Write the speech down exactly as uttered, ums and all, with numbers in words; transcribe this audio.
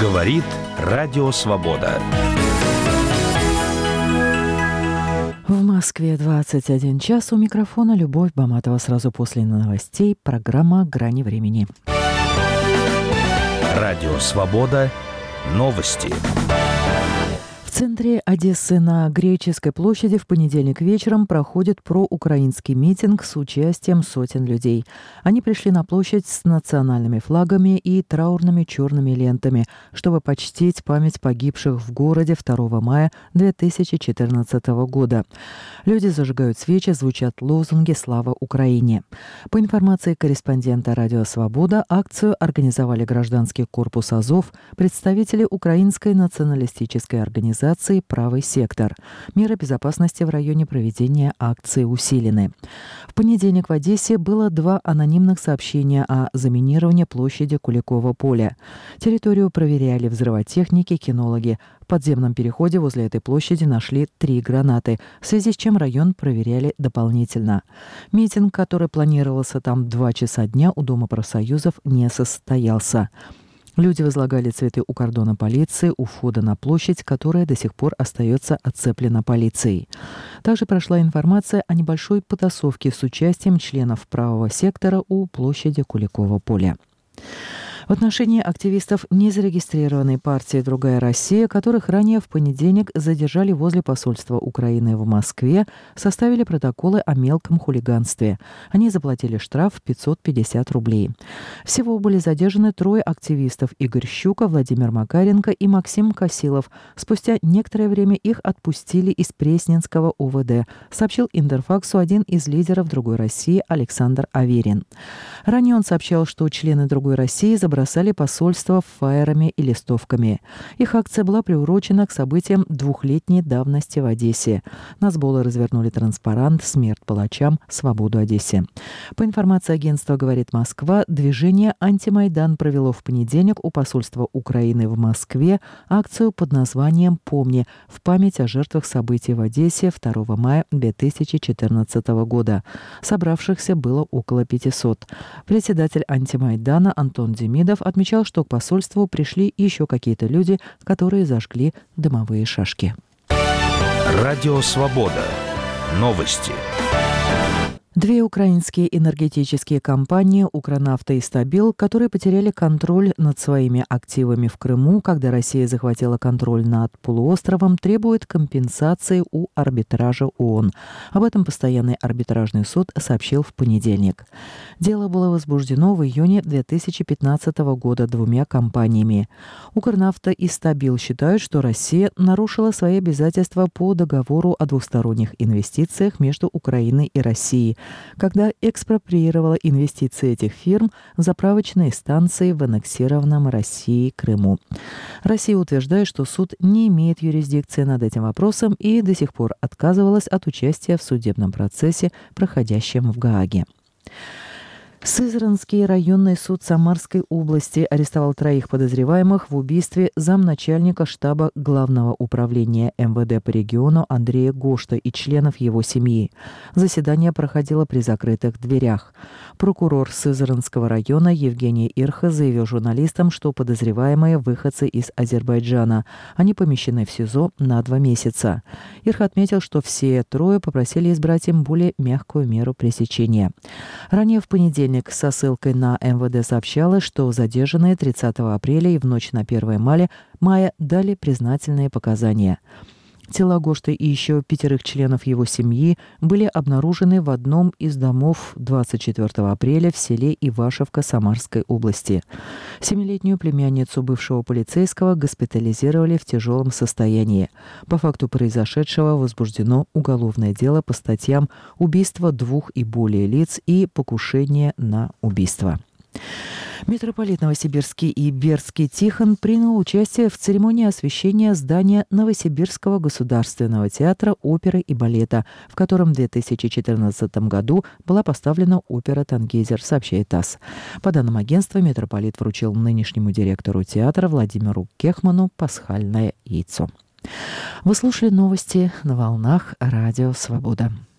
Говорит Радио Свобода. В Москве двадцать один час. У микрофона Любовь Баматова. Сразу после новостей программа «Грани времени». Радио Свобода. Новости. В центре Одессы на Греческой площади в понедельник вечером проходит проукраинский митинг с участием сотен людей. Они пришли на площадь с национальными флагами и траурными черными лентами, чтобы почтить память погибших в городе второго мая две тысячи четырнадцатого года. Люди зажигают свечи, звучат лозунги «Слава Украине». По информации корреспондента «Радио Свобода», акцию организовали гражданский корпус «Азов», представители Украинской националистической организации «Правый сектор». Меры безопасности в районе проведения акции усилены. В понедельник в Одессе было два анонимных сообщения о заминировании площади Куликово поля. Территорию проверяли взрывотехники, кинологи. В подземном переходе возле этой площади нашли три гранаты, в связи с чем район проверяли дополнительно. Митинг, который планировался там два часа дня, у Дома профсоюзов не состоялся. Люди возлагали цветы у кордона полиции у входа на площадь, которая до сих пор остается оцеплена полицией. Также прошла информация о небольшой потасовке с участием членов правого сектора у площади Куликово поля. В отношении активистов незарегистрированной партии «Другая Россия», которых ранее в понедельник задержали возле посольства Украины в Москве, составили протоколы о мелком хулиганстве. Они заплатили штраф в пятьсот пятьдесят рублей. Всего были задержаны трое активистов: Игорь Щука, Владимир Макаренко и Максим Косилов. Спустя некоторое время их отпустили из Пресненского о вэ дэ, сообщил Интерфаксу один из лидеров «Другой России» Александр Аверин. Ранее он сообщал, что члены «Другой России» забрали бросали посольство фаерами и листовками. Их акция была приурочена к событиям двухлетней давности в Одессе. На сболы развернули транспарант «Смерть палачам! Свободу Одессе». По информации агентства «Говорит Москва», движение «Антимайдан» провело в понедельник у посольства Украины в Москве акцию под названием «Помни» в память о жертвах событий в Одессе второго мая две тысячи четырнадцатого года. Собравшихся было около пятисот. Председатель «Антимайдана» Антон Демидов отмечал, что к посольству пришли еще какие-то люди, которые зажгли дымовые шашки. Радио Свобода. Новости. Две украинские энергетические компании «Укрнафта» и «Стабил», которые потеряли контроль над своими активами в Крыму, когда Россия захватила контроль над полуостровом, требуют компенсации у арбитража ООН. Об этом постоянный арбитражный суд сообщил в понедельник. Дело было возбуждено в июне две тысячи пятнадцатого года двумя компаниями. «Укрнафта» и «Стабил» считают, что Россия нарушила свои обязательства по договору о двусторонних инвестициях между Украиной и Россией, когда экспроприировала инвестиции этих фирм в заправочные станции в аннексированном Россией Крыму. Россия утверждает, что суд не имеет юрисдикции над этим вопросом и до сих пор отказывалась от участия в судебном процессе, проходящем в Гааге. Сызранский районный суд Самарской области арестовал троих подозреваемых в убийстве замначальника штаба Главного управления эм вэ дэ по региону Андрея Гошта и членов его семьи. Заседание проходило при закрытых дверях. Прокурор Сызранского района Евгений Ирха заявил журналистам, что подозреваемые выходцы из Азербайджана. Они помещены в СИЗО на два месяца. Ирха отметил, что все трое попросили избрать им более мягкую меру пресечения. Ранее в понедельник со ссылкой на эм вэ дэ сообщалось, что задержанные тридцатого апреля и в ночь на первое мая дали признательные показания. Тела Гошта и еще пятерых членов его семьи были обнаружены в одном из домов двадцать четвёртого апреля в селе Ивашевка Самарской области. Семилетнюю племянницу бывшего полицейского госпитализировали в тяжелом состоянии. По факту произошедшего возбуждено уголовное дело по статьям «Убийство двух и более лиц» и «Покушение на убийство». Митрополит Новосибирский и Бердский Тихон принял участие в церемонии освящения здания Новосибирского государственного театра оперы и балета, в котором в две тысячи четырнадцатом году была поставлена опера «Тангейзер», сообщает ТАСС. По данным агентства, митрополит вручил нынешнему директору театра Владимиру Кехману пасхальное яйцо. Вы слушали новости на волнах Радио Свобода.